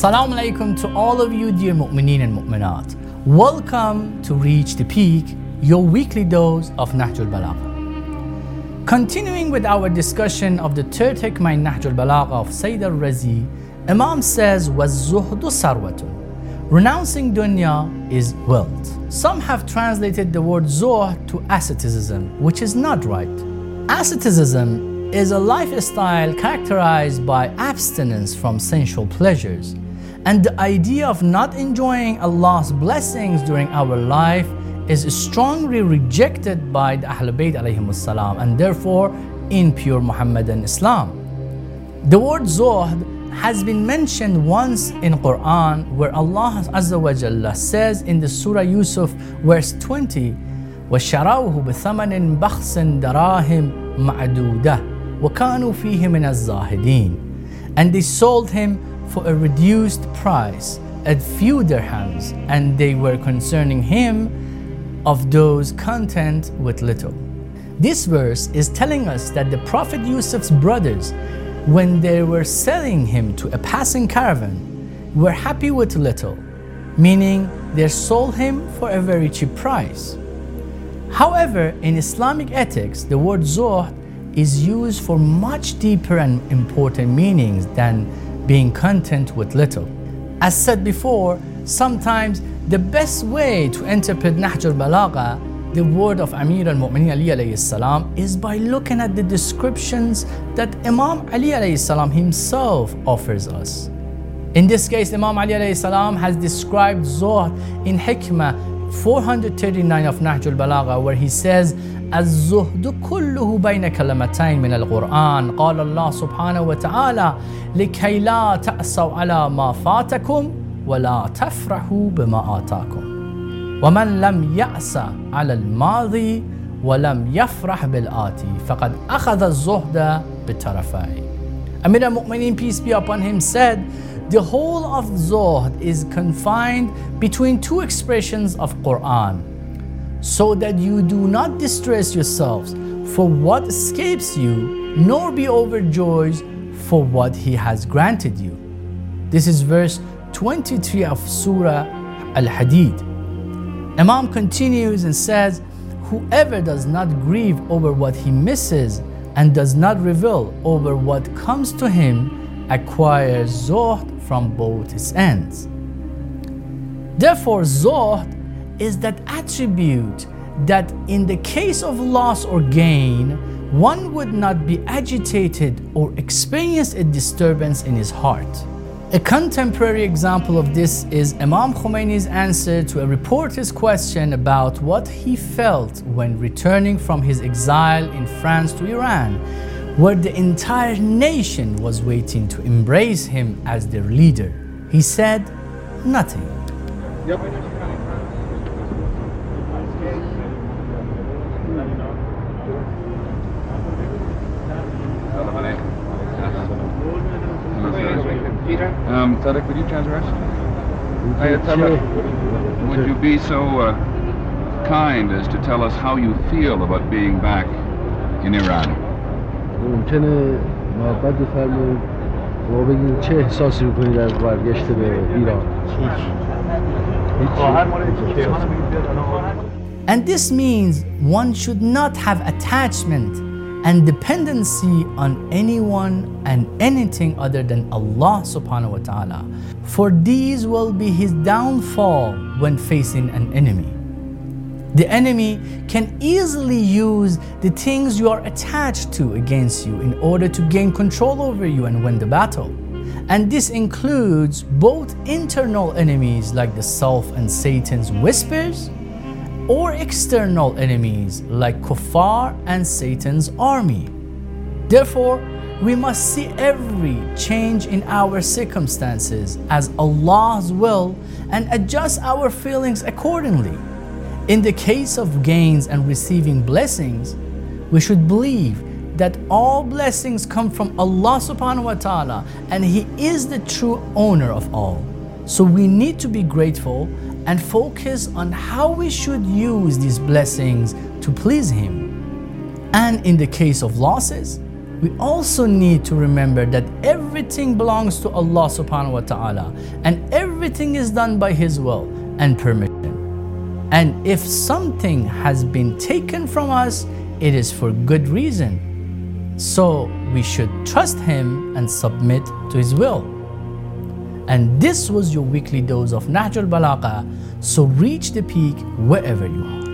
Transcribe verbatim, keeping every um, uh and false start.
Assalamu alaikum to all of you dear mu'mineen and mu'minat. Welcome to Reach the Peak, your weekly dose of Nahjul Balagha. Continuing with our discussion of the third hikmah in Nahjul Balagha of Sayyid al-Razi, Imam says, وَالزُّهْدُ سَرْوَةٌ. Renouncing dunya is wealth. Some have translated the word zuhd to asceticism, which is not right. Asceticism is a lifestyle characterized by abstinence from sensual pleasures. And the idea of not enjoying Allah's blessings during our life is strongly rejected by the Ahlul Bayt alayhimus salam, and therefore in pure Muhammadan Islam. The word zuhd has been mentioned once in Quran, where Allah Azza wa Jalla says in the Surah Yusuf verse twenty, وَشَرَوْهُ بِثَمَنٍ بَخْسٍ دَرَاهِمْ مَعْدُودَةٍ وَكَانُوا فِيهِ مِنَ الزَّاهِدِينَ. And they sold him for a reduced price at few dirhams, and they were concerning him of those content with little. This verse is telling us that the Prophet Yusuf's brothers, when they were selling him to a passing caravan, were happy with little, meaning they sold him for a very cheap price. However, in Islamic ethics, the word zuhd is used for much deeper and important meanings than being content with little. As said before, sometimes the best way to interpret Nahjul Balagha, the word of Amir al-Mu'mineen Ali alayhi salam, is by looking at the descriptions that Imam Ali alayhi salam himself offers us. In this case, Imam Ali alayhi salam has described zuhd in Hikmah four hundred thirty-nine of Nahjul Balagha, where he says, الزهد كله بين كلمتين من القرآن قال الله سبحانه وتعالى لكي لا تأسوا على ما فاتكم ولا تفرحوا بما آتاكم ومن لم يأس على الماضي ولم يفرح بالآتي فقد أخذ الزهد بالطرفين. Amir al-Mu'mineen, peace be upon him, said, the whole of zuhd is confined between two expressions of Quran, so that you do not distress yourselves for what escapes you, nor be overjoyed for what He has granted you. This is verse twenty-three of Surah Al-Hadid. Imam continues and says, whoever does not grieve over what he misses and does not revel over what comes to him acquires zuhd from both its ends. Therefore, zuhd is that attribute that in the case of loss or gain, one would not be agitated or experience a disturbance in his heart. A contemporary example of this is Imam Khomeini's answer to a reporter's question about what he felt when returning from his exile in France to Iran, where the entire nation was waiting to embrace him as their leader. He said, nothing. Yep. Um, Tariq, would you transfer us? Hey, Tariq, would you be so uh, kind as to tell us how you feel about being back in Iran? ممکنه محبت بفرمایید و بگید چه احساسی میکنید از برگشت به ایران؟ And this means one should not have attachment and dependency on anyone and anything other than Allah subhanahu wa ta'ala, for these will be his downfall when facing an enemy. The enemy can easily use the things you are attached to against you in order to gain control over you and win the battle. And this includes both internal enemies like the self and Satan's whispers, or external enemies like kuffar and Satan's army. Therefore, we must see every change in our circumstances as Allah's will and adjust our feelings accordingly. In the case of gains and receiving blessings, we should believe that all blessings come from Allah subhanahu wa ta'ala, and He is the true owner of all. So we need to be grateful and focus on how we should use these blessings to please Him. And in the case of losses, we also need to remember that everything belongs to Allah subhanahu wa ta'ala, and everything is done by His will and permission. And if something has been taken from us, it is for good reason. So we should trust Him and submit to His will. And this was your weekly dose of Nahjul Balagha. So reach the peak wherever you are.